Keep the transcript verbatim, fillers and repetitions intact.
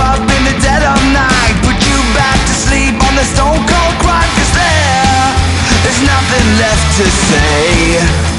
up in the dead of night, put you back to sleep on the stone cold grind. Cause there, there's nothing left to say.